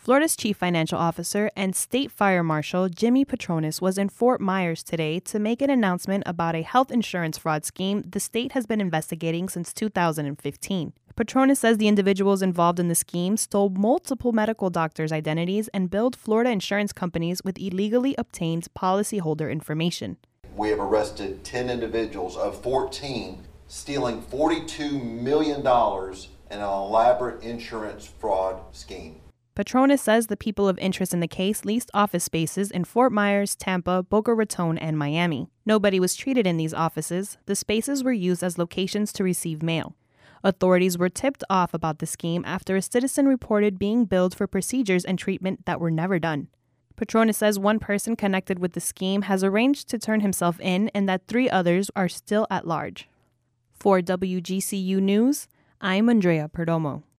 Florida's chief financial officer and state fire marshal Jimmy Patronis was in Fort Myers today to make an announcement about a health insurance fraud scheme the state has been investigating since 2015. Patronis says the individuals involved in the scheme stole multiple medical doctors' identities and billed Florida insurance companies with illegally obtained policyholder information. We have arrested 10 individuals of 14 stealing $42 million in an elaborate insurance fraud scheme. Patronis says the people of interest in the case leased office spaces in Fort Myers, Tampa, Boca Raton, and Miami. Nobody was treated in these offices. The spaces were used as locations to receive mail. Authorities were tipped off about the scheme after a citizen reported being billed for procedures and treatment that were never done. Patronis says one person connected with the scheme has arranged to turn himself in and that 3 others are still at large. For WGCU News, I'm Andrea Perdomo.